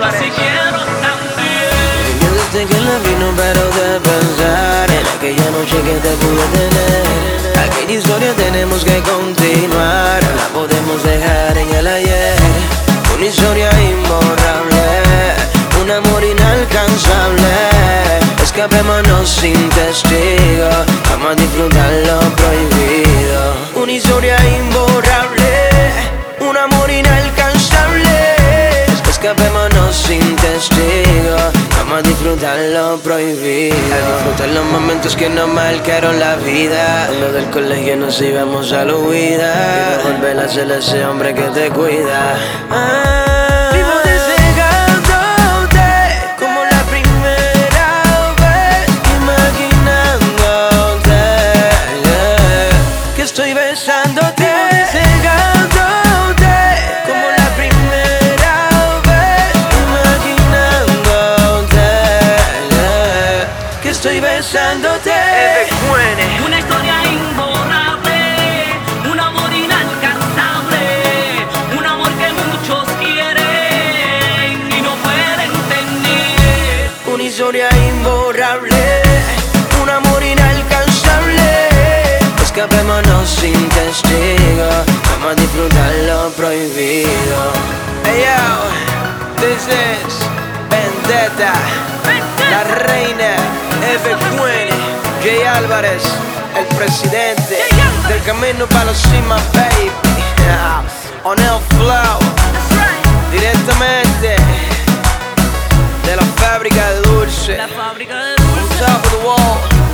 Álvarez. Si quiero también. Yo desde que la vi no paro de pensar en aquella noche que te pude tener. Aquella historia tenemos que continuar, no la podemos dejar en el ayer. Una historia imborrable, un amor inalcanzable. Escapémonos sin testigos, vamos a disfrutar lo prohibido. Una historia imborrable, un amor inalcanzable. Escapémonos sin testigos, vamos a disfrutar lo prohibido. A disfrutar los momentos que nos marcaron la vida. Cuando del colegio nos íbamos a la huida. Quiero volver a ser ese hombre que te cuida. Vivo deseándote como la primera vez, imaginándote, que estoy besándote. Estoy besándote. Una historia imborrable, un amor inalcanzable, un amor que muchos quieren y no pueden tener. Una historia imborrable, un amor inalcanzable. Escapémonos sin testigos, vamos a disfrutar lo prohibido. Hey yo, this is Vendetta, la reina. F-Queen, Jay Álvarez, el presidente del camino para los cimas, baby. On el flow, directamente de la fábrica de dulce. La fábrica de dulce. On top of the wall.